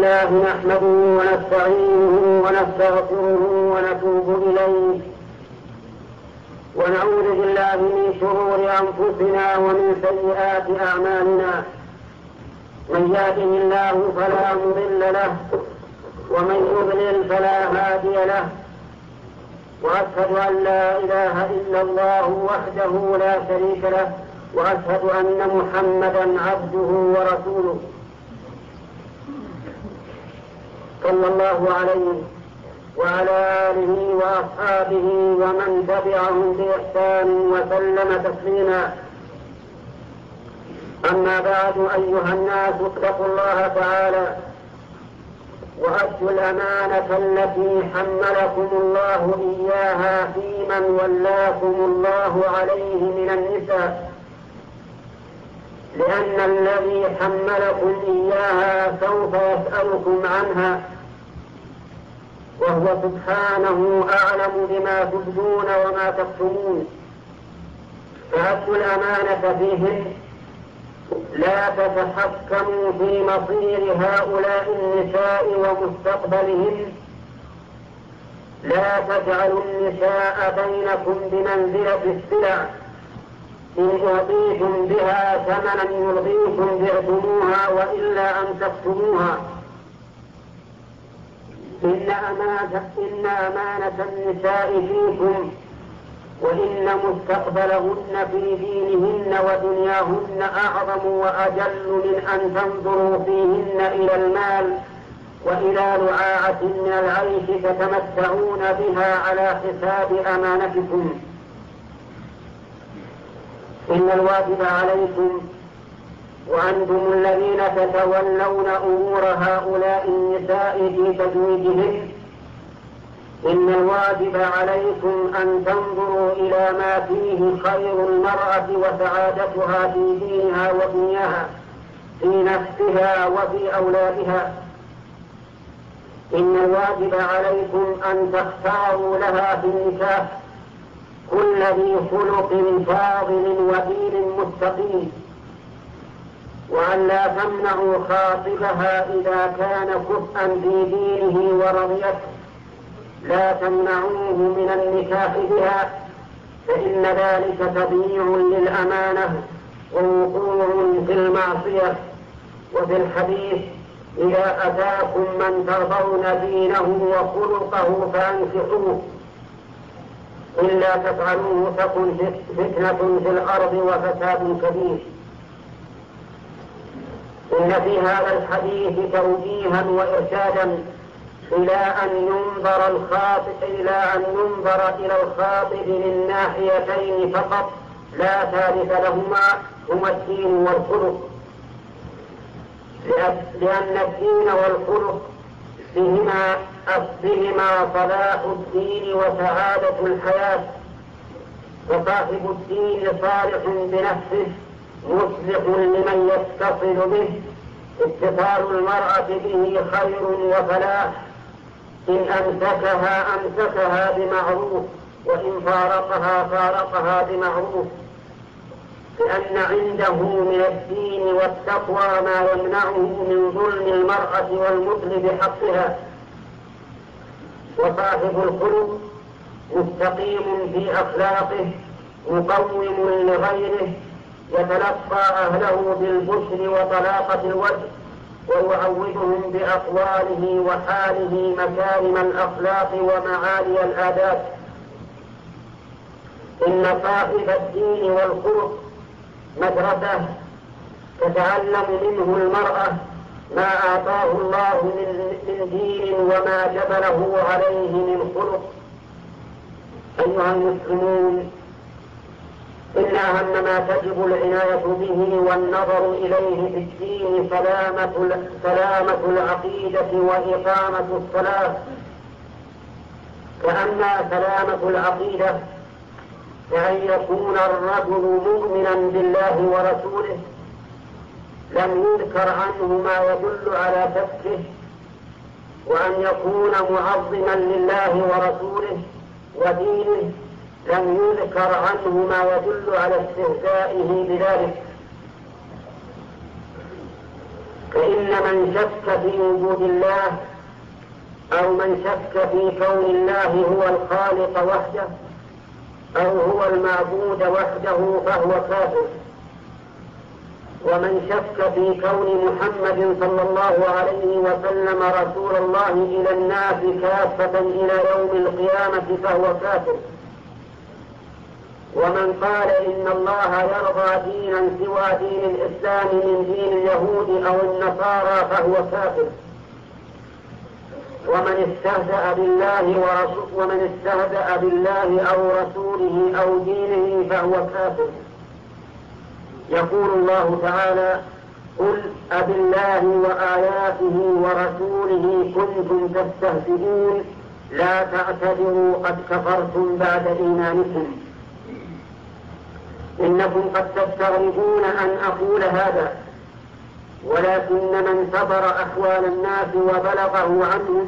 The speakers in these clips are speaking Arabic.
لله نحمده ونستعينه ونستغفره ونتوب إليه ونعوذ بالله من شرور أنفسنا ومن سيئات أعمالنا. من يهده الله فلا مضل له ومن يضلل فلا هادي له، وأشهد أن لا إله إلا الله وحده لا شريك له، وأشهد أن محمدا عبده ورسوله صلى الله عليه وعلى آله وأصحابه ومن تبعهم بإحسان وسلم تسليما. أما بعد، أيها الناس اتقوا الله تعالى وأدوا الأمانة التي حملكم الله إياها في من ولاكم الله عليه من النساء، لأن الذي حملكم إياها سوف يسألكم عنها، وهو سبحانه أعلم بما تبدون وما تكتمون. فأدوا الأمانة فيهن، لا تتحكموا في مصير هؤلاء النساء ومستقبلهن، لا تجعلوا النساء بينكم بمنزلة السلع، إن أعطيتم بها ثمنا يرضيكم بعتموها وإلا أن تكتموها. إن أمانة النساء فيكم، وإن مستقبلهن في دينهن ودنياهن أعظم وأجل من أن تنظروا فيهن إلى المال وإلى رعاعة من العيش تتمتعون بها على حساب أمانتكم. إن الواجب عليكم وأنتم الذين تتولون أمور هؤلاء النساء في تزويجهن، إن الواجب عليكم أن تنظروا إلى ما فيه خير المرأة وسعادتها في دينها ودنياها، في نفسها وفي أولادها. إن الواجب عليكم أن تختاروا لها في النكاح كل ذي خلق فاضل ودين مستقيم، وأن لا تمنعوا خاطبها إذا كان كفءا في دينه ورضيته، لا تمنعوه من النكاح بها، فإن ذلك تضييع للأمانة ووقوع في المعصية. وفي الحديث: إذا أتاكم من ترضون دينه وخلقه فأنكحوه، إلا تفعلوه تكن فتنة في الأرض وفساد كبير. إن في هذا الحديث توجيها وإرشادا إلى أن ينظر إلى الخاطب من ناحيتين فقط، لا ثالث لهما، هما الدين والخلق، لأن الدين والخلق بهما صلاح الدين وسعادة الحياة. وصاحب الدين صالح بنفسه مصلح لمن يتصل به، اتصال المرأة به خير وفلاح. إن أمسكها بمعروف، وإن فارقها بمعروف، لأن عنده من الدين والتقوى ما يمنعه من ظلم المرأة والمثل بحقها. وصاحب الخلق مستقيم في أخلاقه، مقوم لغيره، يتلقى أهله بالبشر وطلاقة الوجه، ويعودهم بأقواله وحاله مكارم الأخلاق ومعالي الآداب. إن صاحب الدين والخلق مدرسة تتعلم منه المرأة ما أعطاه الله من دين وما جبله عليه من خلق. أيها المسلمون، إن أهم ما تجب العناية به والنظر إليه في الدين سلامة العقيدة وإقامة الصلاة. فأما سلامة العقيدة فأن يكون الرجل مؤمنا بالله ورسوله، لم يذكر عنه ما يدل على شكه، وأن يكون معظما لله ورسوله ودينه، لم يذكر عنه ما يدل على استهزائه بذلك. فإن من شك في وجود الله أو من شك في كون الله هو الخالق وحده أو هو المعبود وحده فهو كافر. ومن شك في كون محمد صلى الله عليه وسلم رسول الله إلى الناس كافة إلى يوم القيامة فهو كافر. ومن قال إن الله يرضى دينا سوى دين الإسلام من دين اليهود أو النصارى فهو كافر. ومن استهزأ بالله أو رسوله أو دينه فهو كافر. يقول الله تعالى: قل أبالله وآياته ورسوله كنتم تستهزئون لا تعتذروا قد كفرتم بعد إيمانكم. إنكم قد تستغربون أن أقول هذا، ولكن من صبر أحوال الناس وبلغه عنهم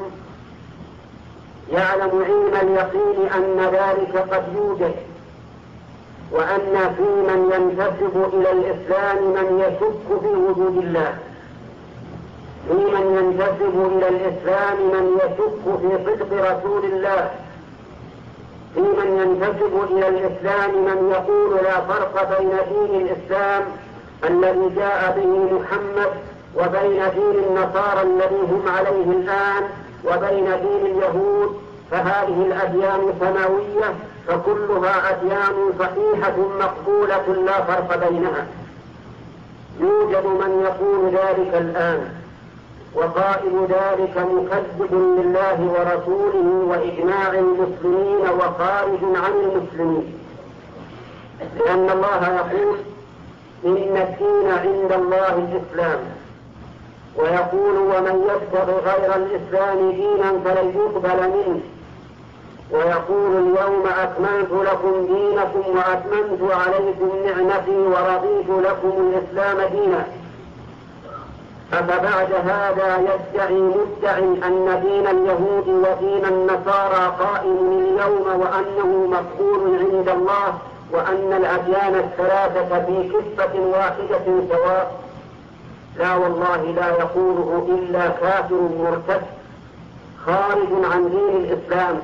يعلم علم اليقين أن ذلك قد يوجد، وأن في من ينتسب إلى الإسلام من يشك في وجود الله، في من ينتسب إلى الإسلام من يشك في صدق رسول الله، في من ينتسب إلى الإسلام من يقول لا فرق بين دين الإسلام الذي جاء به محمد وبين دين النصارى الذي هم عليه الآن وبين دين اليهود، فهذه الأديان سماوية فكلها أديان صحيحة مقبولة لا فرق بينها. يوجد من يقول ذلك الآن، وقائل ذلك مكذب لله ورسوله وإجماع المسلمين وخارج عن المسلمين، لأن الله يقول: إن الدين عند الله الإسلام، ويقول: ومن يبتغ غير الإسلام دينا فلن يقبل منه، ويقول: اليوم أكملت لكم دينكم وأتممت عليكم نعمتي ورضيت لكم الإسلام دينا. أفبعد هذا يدعي مدع أن دين اليهود ودين النصارى قائم اليوم وأنه مقبول عند الله وأن الأديان الثلاثة في كفة واحدة سواء؟ لا والله، لا يقوله إلا كافر مرتد خارج عن دين الإسلام.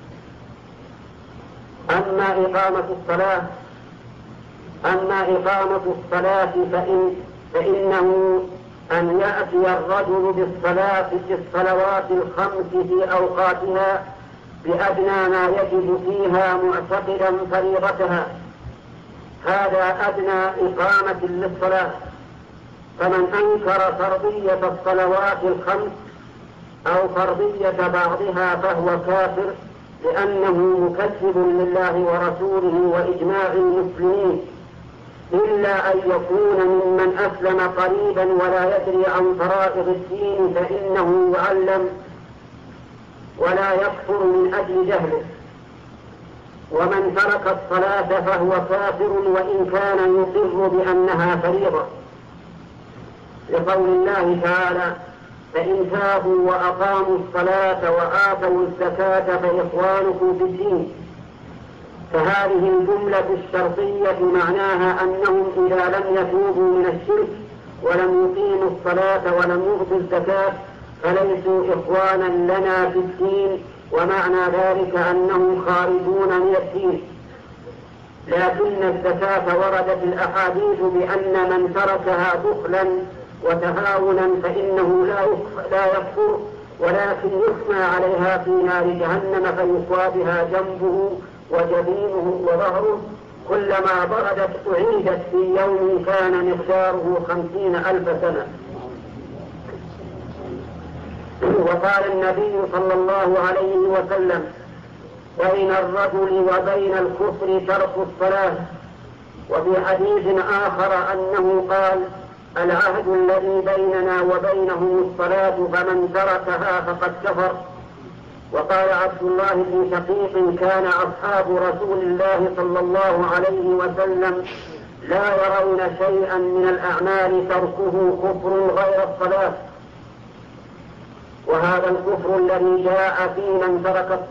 أما إقامة الصلاة فإنه أن يأتي الرجل بالصلاة في الصلوات الخمس في أوقاتها بأدنى ما يجب فيها معتقدا فريضتها، هذا أدنى إقامة للصلاة. فمن أنكر فرضية الصلوات الخمس أو فرضية بعضها فهو كافر، لأنه مكذب لله ورسوله وإجماع المسلمين، إلا أن يكون ممن أسلم قريبا ولا يدري عن فرائض الدين فإنه يعلم ولا يكفر من أجل جهله. ومن ترك الصلاة فهو كافر وإن كان يقر بأنها فريضة، لقول الله تعالى: فإن تابوا وأقاموا الصلاة وآتوا الزكاة فإخوانكم في الدين. فهذه الجملة الشرطية معناها أنهم إذا لم يتوبوا من الشرك ولم يقيموا الصلاة ولم يؤتوا الزكاة فليسوا إخوانا لنا في الدين، ومعنى ذلك أنهم خارجون من الدين. لكن الزكاة وردت الأحاديث بأن من تركها بخلا وتهاونا فإنه لا يكفر، ولكن يحمى عليها في نار جهنم فيقوى بها جنبه وجبينه وظهره، كلما بردت أعيدت في يوم كان مقداره 50,000 سنة. وقال النبي صلى الله عليه وسلم: بين الرجل وبين الكفر ترك الصلاة. وفي حديث آخر أنه قال: العهد الذي بيننا وبينهم الصلاة فمن تركها فقد كفر. وقال عبد الله بن شقيق: كان أصحاب رسول الله صلى الله عليه وسلم لا يرون شيئا من الأعمال تركه كفر غير الصلاة. وهذا الكفر الذي جاء في من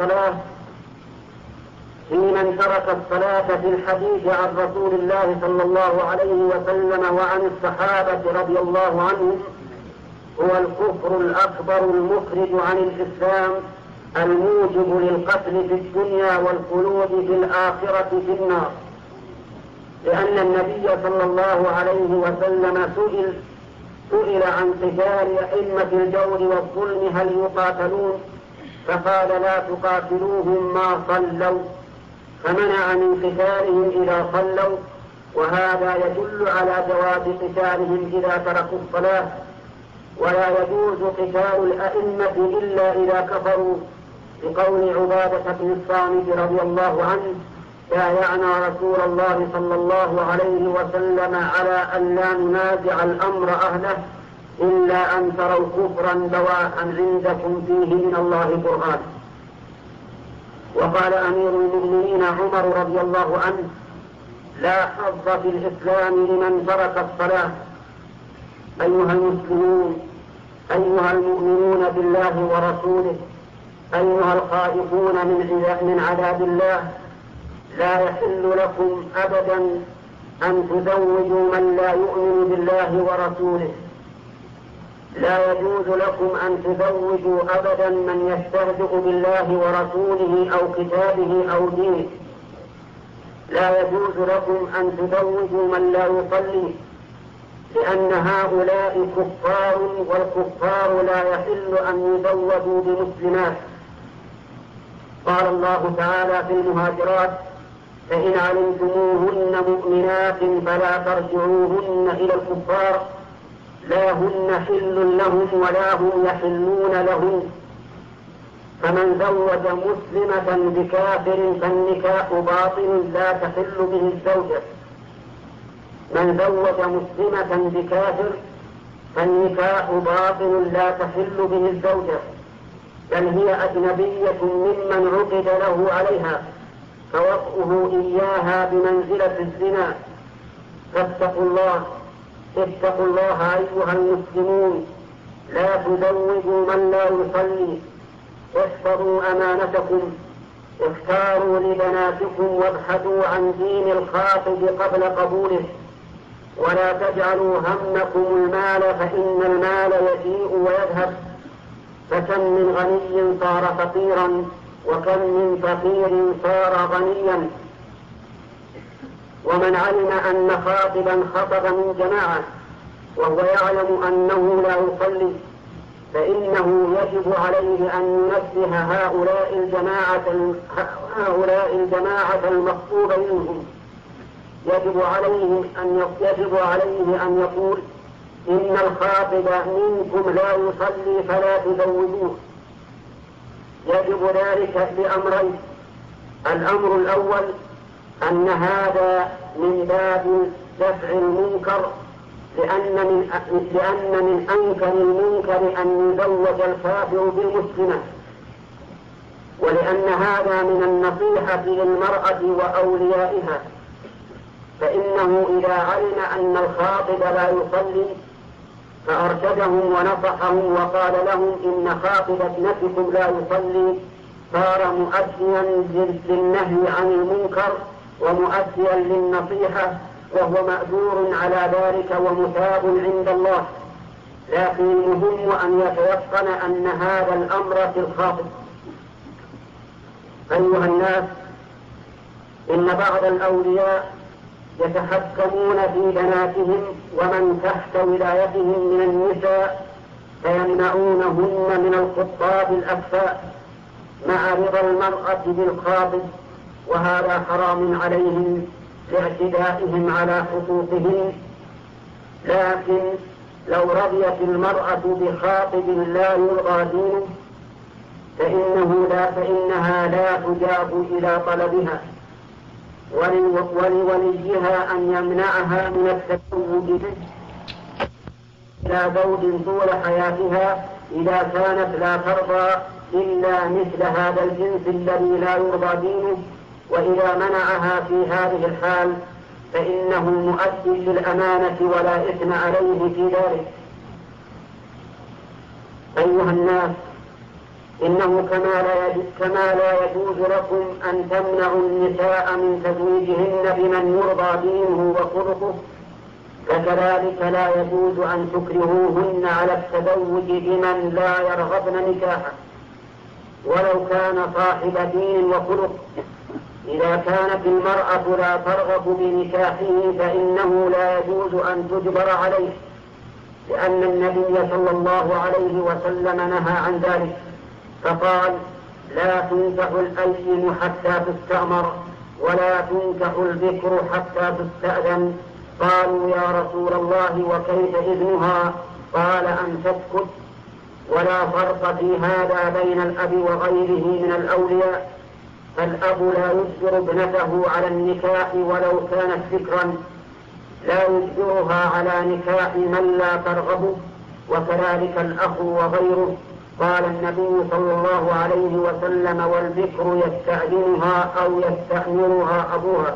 ترك الصلاة في الحديث عن رسول الله صلى الله عليه وسلم وعن الصحابة رضي الله عنهم هو الكفر الأكبر المخرج عن الإسلام الموجب للقتل في الدنيا والخلود في الآخرة في النار، لأن النبي صلى الله عليه وسلم سئل عن قتال أئمة الجور والظلم هل يقاتلون؟ فقال لا تقاتلوهم ما صلوا، فمنع من قتالهم إذا صلوا، وهذا يدل على جواز قتالهم إذا تركوا الصلاة، ولا يجوز قتال الأئمة إلا إذا كفروا، بقول عبادة بن الصامت رضي الله عنه: بايعنا رسول الله صلى الله عليه وسلم على أن لا ننازع الأمر أهله إلا أن تروا كفرا بواحا عندكم فيه من الله برهان. وقال أمير المؤمنين عمر رضي الله عنه: لا حظ في الإسلام لمن ترك الصلاة. أيها المسلمون، أيها المؤمنون بالله ورسوله، أيها الخائفون من عذاب الله، لا يحل لكم أبدا أن تزوجوا من لا يؤمن بالله ورسوله. لا يجوز لكم أن تزوجوا أبدا من يستهزئ بالله ورسوله أو كتابه أو دينه. لا يجوز لكم أن تزوجوا من لا يصلي، لأن هؤلاء كفار، والكفار لا يحل أن يزوجوا بمسلمات. قال الله تعالى في المهاجرات: فإن علمتموهن مؤمنات فلا ترجعوهن إلى الكفار، لا هن حل لهم ولا هم يحلون لهم. فمن زوج مسلمة بكافر فالنكاح باطل لا تحل به الزوجة. من زوج مسلمة بكافر فالنكاح باطل لا تحل به الزوجة، بل هي أجنبية ممن عقد له عليها، فوطئه إياها بمنزلة الزنا. فاتقوا الله، اتقوا الله أيها المسلمون، لا تزوجوا من لا يصلي. احفظوا أمانتكم، اختاروا لبناتكم وابحثوا عن دين الخاطب قبل قبوله، ولا تجعلوا همكم المال، فإن المال يجيء ويذهب. فكم من غني صار فقيرا، وكم من فقير صار غنيا. ومن علم أن خاطبا خطب من جماعة وهو يعلم أنه لا يصلي، فإنه يجب عليه أن ينبه هؤلاء الجماعة المخطوب منهم. يجب عليه أن يقول: إن الخاطب منكم لا يصلي فلا تزوجوه. يجب ذلك بأمرين: الأمر الأول أن هذا من باب دفع المنكر، لأن من أنكر المنكر أن يزوج الكافر بالمسلمة، ولأن هذا من النصيحة للمرأة وأوليائها، فإنه إذا علم أن الخاطب لا يصلي فأرشدهم ونصحهم وقال لهم: إن خاطب ابنتكم لا يصلي، صار مؤديا للنهي عن المنكر ومؤديا للنصيحة، وهو مأجور على ذلك ومثاب عند الله. لكن المهم أن يتيقن أن هذا الأمر في الخاطب. أيها الناس، إن بعض الأولياء يتحكمون في بناتهم ومن تحت ولايتهم من النساء، فيمنعونهن من الخطاب الأكفاء مع رضا المرأة بالخاطب، وهذا حرام عليهم لاعتدائهم على حقوقهم. لكن لو رضيت المرأة بخاطب لا يرضى دينه فإنها لا تجاب إلى طلبها، ولوليها أن يمنعها من التزوج به إلى زوج طول حياتها إذا كانت لا ترضى إلا مثل هذا الجنس الذي لا يرضى دينه. وإذا منعها في هذه الحال فإنه مؤدي للأمانة ولا إثم عليه في ذلك. أيها الناس، إنه كما لا يجوز لكم أن تمنعوا النساء من تزويجهن بمن يرضى دينه وخلقه، فكذلك لا يجوز أن تكرهوهن على التزوج بمن لا يرغبن نكاحه ولو كان صاحب دين وخلق. إذا كانت المرأة لا ترغب بنكاحه فإنه لا يجوز أن تجبر عليه، لأن النبي صلى الله عليه وسلم نهى عن ذلك، فقال: لا تنكح الأيم حتى تستأمر ولا تنكح البكر حتى تستأذن. قالوا: يا رسول الله وكيف إذنها؟ قال: أن تسكت. ولا فرق في هذا بين الأب وغيره من الأولياء، فالأب لا يجبر ابنته على النكاح ولو كانت ذكرا، لا يجبرها على نكاح من لا ترغب، وكذلك الأخ وغيره. قال النبي صلى الله عليه وسلم: والبكر يستأذنها أو يستأمرها أبوها.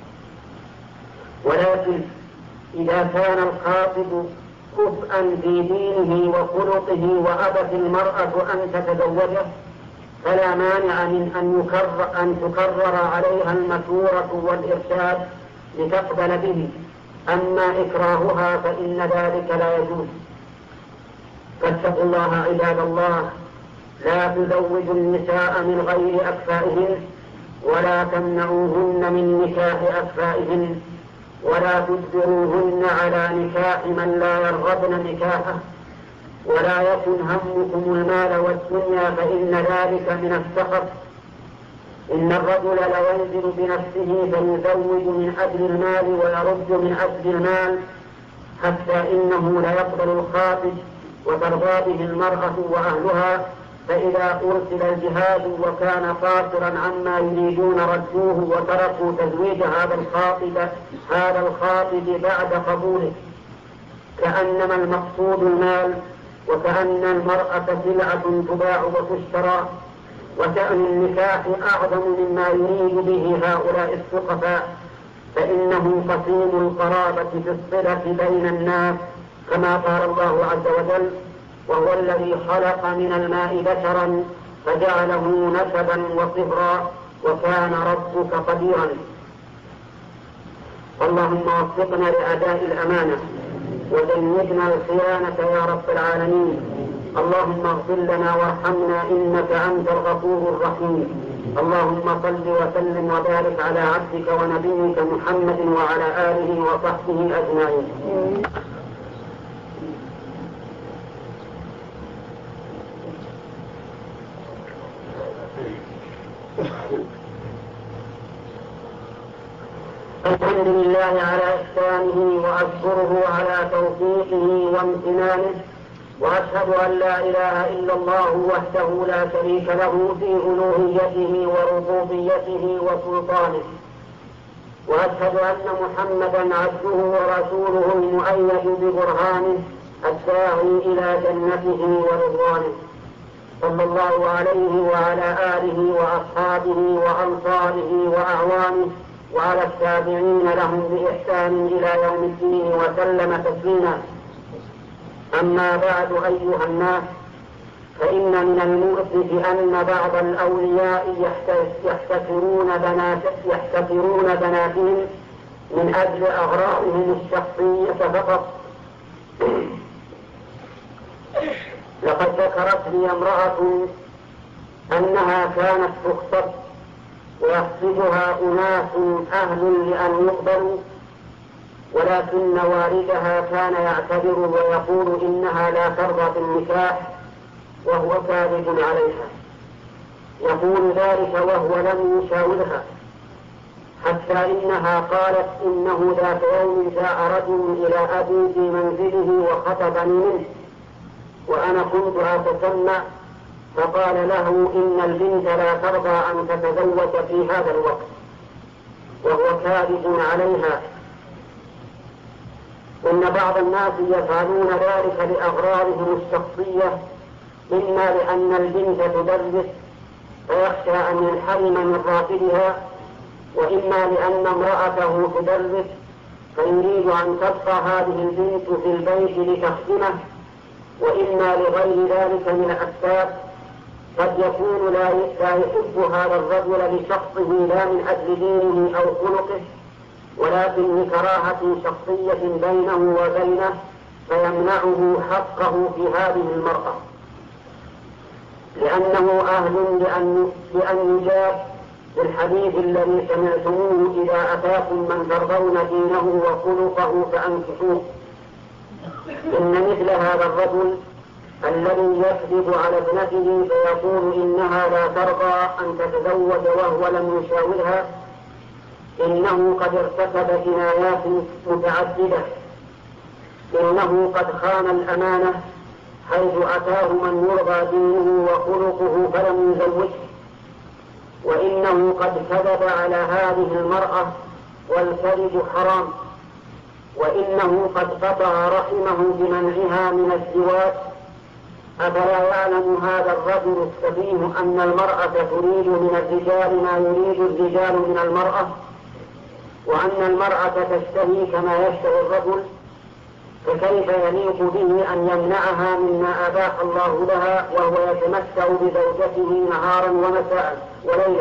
ولكن إذا كان الخاطب كفءا في دينه وخلقه وأبت المرأة أن تتزوجه فلا مانع من أن تكرر عليها المشورة والإرشاد لتقبل به، أما إكراهها فإن ذلك لا يجوز. فاتقوا الله عباد الله، لا تزوجوا النساء من غير أكفائهن، ولا تمنعوهن من نكاح أكفائهن، ولا تجبروهن على نكاح من لا يرغبن نكاحه، ولا يكن همكم المال والدنيا فإن ذلك من السخط. إن الرجل لينزل بنفسه فيزوج من أجل المال ويرد من أجل المال، حتى إنه ليقبل الخاطب وترضى به المرأة وأهلها، فإذا أرسل الجهاد وكان قاصرا عما يريدون ردوه وتركوا تزويج هذا الخاطب بعد قبوله، كأنما المقصود المال، وكأن المرأة سلعة تباع وتشترى، وشأن النكاح أعظم مما يريد به هؤلاء السقفاء، فإنه قسيم القرابة في الصلة بين الناس، كما قال الله عز وجل: وهو الذي خلق من الماء بشرا فجعله نسبا وصهرا وكان ربك قديرا. اللهم وفقنا لأداء الأمانة وجنبنا الخيانة يا رب العالمين. اللهم اغفر لنا وارحمنا إنك أنت الغفور الرحيم. اللهم صل وسلم وبارك على عبدك ونبيك محمد وعلى آله وصحبه أجمعين. الحمد لله على إحسانه وأشكره على توفيقه وامتنانه، وأشهد أن لا إله إلا الله وحده لا شريك له في ألوهيته وربوبيته وسلطانه، وأشهد أن محمدا عبده ورسوله المؤيد ببرهانه الداعي إلى جنته ورضوانه، صلى الله عليه وعلى آله وأصحابه وأنصاره وأعوانه وعلى التابعين لهم بإحسان إلى يوم الدين وسلم تسليما. أما بعد أيها الناس، فإن من المؤسف أن بعض الأولياء يحتكرون بناتهم من أجل أغراضهم الشخصية فقط. لقد ذكرت لي امرأة أنها كانت تخطب ويقصدها أناس أهل لأن يقبلوا، ولكن والدها كان يعتذر ويقول إنها لا ترضى بالنكاح وهو كاذب عليها. يقول ذلك وهو لم يشاورها، حتى إنها قالت: إنه ذات يوم جاء رجل إلى أبي في منزله وخطبني منه وأنا كنت أتسمع، فقال له: إن البنت لا ترضى أن تتزوج في هذا الوقت، وهو كاذب عليها. إن بعض الناس يفعلون ذلك لأغراضهم الشخصية، إما لأن البنت تدرس فيخشى أن ينحرم من راتبها، وإما لأن امرأته تدرس فيريد أن تبقى هذه البنت في البيت لتخدمه، وإما لغير ذلك من الأسباب. قد يكون لا يحب هذا الرجل لشخصه لا من أجل دينه أو خلقه، ولكن لكراهة شخصية بينه وبينه فيمنعه حقه في هذه المرأة، لأنه أهل لأن يجاب بالحديث الذي سمعتموه: إذا أتاكم من ترضون دينه وخلقه فأنكحوه. إن مثل هذا الرجل الذي يكذب على ابنته فيقول إنها لا ترضى أن تتزوج وهو لم يشاورها، إنه قد ارتكب جنايات متعددة. إنه قد خان الأمانة حيث أتاه من يرضى دينه وخلقه فلم يزوجه، وإنه قد كذب على هذه المرأة والكذب حرام، وإنه قد قطع رحمه بمنعها من الزواج. أفلا يعلم هذا الرجل السفيه أن المرأة تريد من الرجال ما يريد الرجال من المرأة، وأن المرأة تشتهي كما يشتهي الرجل؟ فكيف يليق به أن يمنعها مما أباح الله لها وهو يتمتع بزوجته نهارا ومساء وليلا؟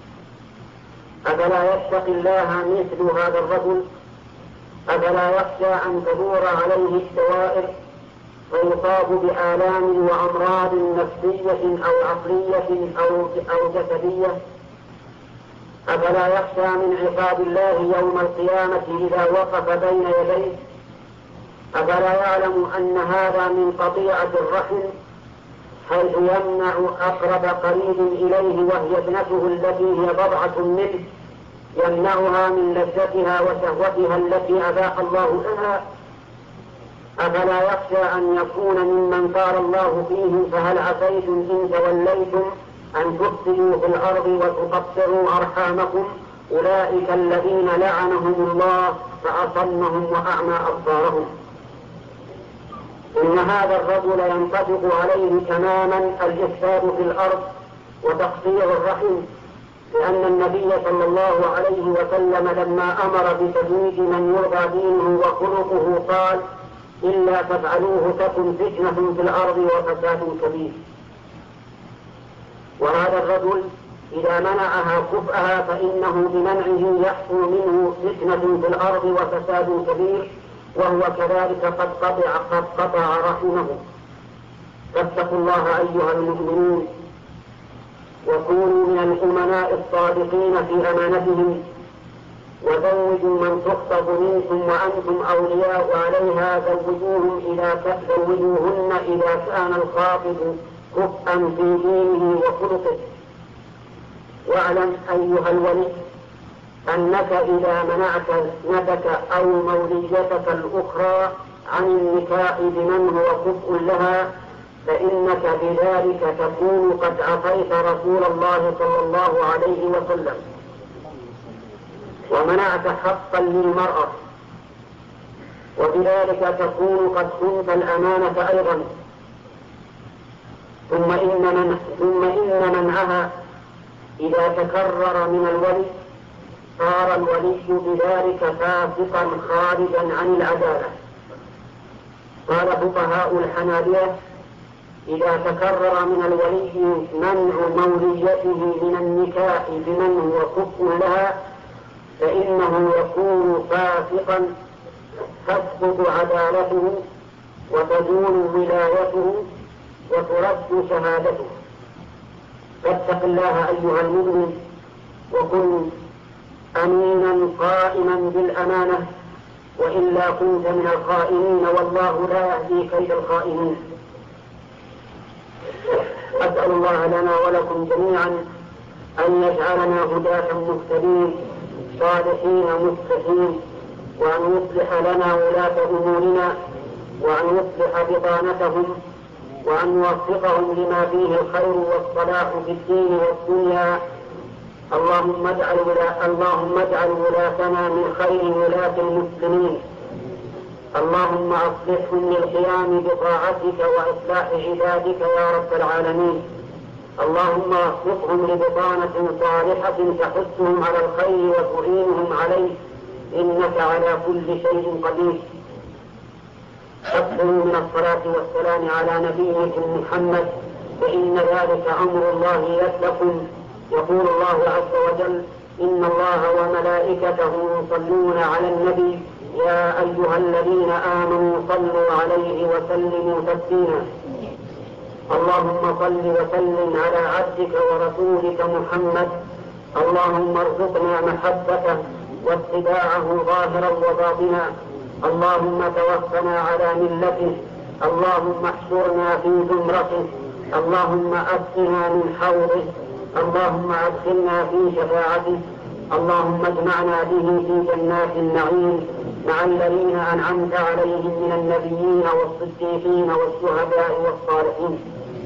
أفلا يتقي الله مثل هذا الرجل؟ أفلا يخشى أن تدور عليه الدوائر فيصاب بآلام وأمراض نفسية أو عقلية أو جسدية؟ أفلا يخشى من عقاب الله يوم القيامة إذا وقف بين يديه؟ أفلا يعلم أن هذا من قطيعة الرحم، حيث يمنع أقرب قريب إليه وهي ابنته التي هي بضعة منه، يمنعها من لذتها وشهوتها التي أباح الله لها؟ أفلا يخشى أن يكون ممن قال الله فيه: فهل عسيتم إن توليتم أن تفسدوا في الأرض وتقطعوا أرحامكم؟ أولئك الذين لعنهم الله فأصمهم وأعمى أبصارهم. إن هذا الرجل ينطبق عليه تماما الإفساد في الأرض وتقطيع الرحم، لأن النبي صلى الله عليه وسلم لما أمر بتزويج من يرضى دينه وخلقه قال: إلا تفعلوه تكن فتنة في الأرض وفساد كبير. وهذا الرجل إذا منعها كفءها فإنه بمنعه يحصل منه فتنة في الأرض وفساد كبير، وهو كذلك قد قطع رحمه. فاتقوا الله أيها المؤمنون، وكونوا من الأمناء الصادقين في أمانتهم، وزوجوا من تخطب منكم وأنتم أولياء عليها، زوجوهن إذا كان الخاطب كفءا في دينه وخلقه. واعلم أيها الولي أنك إذا منعت ابنتك أو موليتك الأخرى عن النكاح بمن هو كفء لها فإنك بذلك تكون قد عصيت رسول الله صلى الله عليه وسلم، ومنعت حقا للمرأة، وبذلك تكون قد خنت الأمانة أيضا. ثم إن منعها إذا تكرر من الولي صار الولي بذلك فاسقا خارجا عن العدالة. قال فقهاء الحنابلة: إذا تكرر من الولي منع موليته من النكاح بمن هو كفء لها فإنه يكون فاسقا، تسقط عدالته وتزول ولايته وترد شهادته. فاتق الله أيها المؤمن، وكن أمينا قائما بالأمانة، وإلا كنت من الخائنين، والله لا يهدي كيد الخائنين. أسأل الله لنا ولكم جميعا أن يجعلنا هداة مهتدين صالحين مصلحين، وأن يصلح لنا ولاة أمورنا، وأن يصلح بطانتهم، وأن يوفقهم لما فيه الخير والصلاح في الدين والدنيا. اللهم اجعل ولاتنا من خير ولاة المسلمين. اللهم أصلحهم للقيام بطاعتك وإصلاح عبادك يا رب العالمين. اللهم وفقهم لبطانة صالحة تحثهم على الخير وتعينهم عليه، إنك على كل شيء قدير. أكثروا من الصلاة والسلام على نبيكم محمد، فإن ذلك أمر الله لكم. يقول الله عز وجل: إن الله وملائكته يصلون على النبي يا أيها الذين آمنوا صلوا عليه وسلموا تسليما. اللهم صل وسلم على عبدك ورسولك محمد. اللهم ارزقنا محبته واتباعه ظاهرا وباطنا. اللهم توفنا على ملته. اللهم احشرنا في زمرته. اللهم أسقنا من حوضه. اللهم أدخلنا في شفاعته. اللهم اجمعنا به في جنات النعيم مع الذين أنعمت عليهم من النبيين والصديقين والشهداء والصالحين.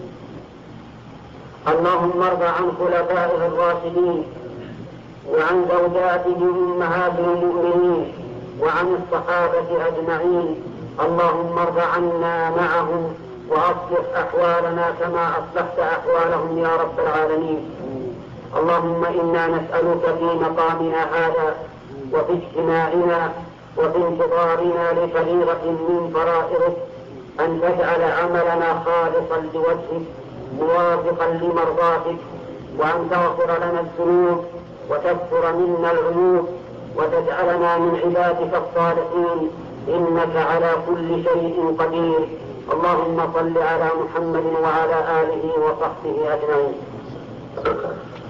اللهم ارض عن خلفائه الراشدين وعن زوجاته أمهات المؤمنين وعن الصحابة أجمعين. اللهم ارض عنا معهم وأصلح أحوالنا كما أصلحت أحوالهم يا رب العالمين. اللهم إنا نسألك في مقامنا هذا وفي اجتماعنا وفي انتظارنا لفريضة من فرائضك أن تجعل عملنا خالصا لوجهك موافقا لمرضاتك، وأن تغفر لنا الذنوب وتغفر منا العيوب وتجعلنا من عبادك الصالحين إنك على كل شيء قدير. اللهم صل على محمد وعلى آله وصحبه أجمعين.